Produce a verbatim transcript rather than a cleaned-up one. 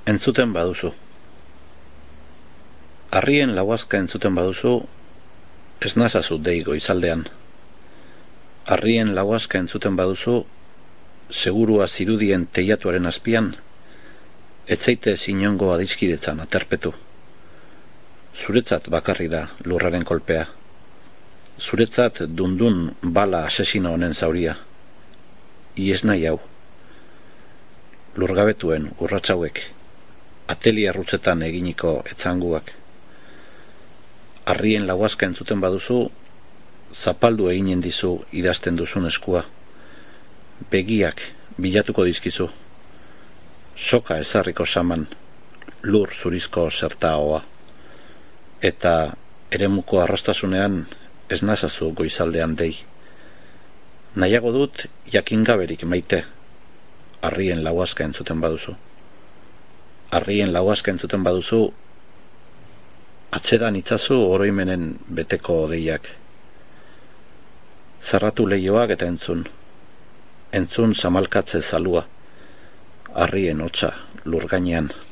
Entzuten baduzu. Harrien lauazka entzuten baduzu, ez nazazu dei goizaldean. Harrien lauazka entzuten baduzu, segurua zirudien teiatuaren azpian, etzeite zinongo adiskidetzan aterpetu. Zuretzat bakarri da lurraren kolpea. Zuretzat dundun bala asesino honen zauria. Ies nahi hau. Lurgabetuen urratsauek, atelia rutzetan eginiko etzanguak. Harrien lauazka entzuten baduzu, zapaldu eginen dizu idazten duzun eskua. Begiak bilatuko dizkizu. Soka ezarriko saman, lur zurizko zertaoa. Eta eremuko arrastasunean ez nazazu goizaldean dei. Nahiago dut jakingaberik maite, harrien lauazka entzuten baduzu. Harrien lauazka entzuten baduzu, atzedan itzazu oroimenen beteko deiak. Zarratu leioak eta entzun. Entzun zamalkatze zalua, harrien hotsa lur gainean.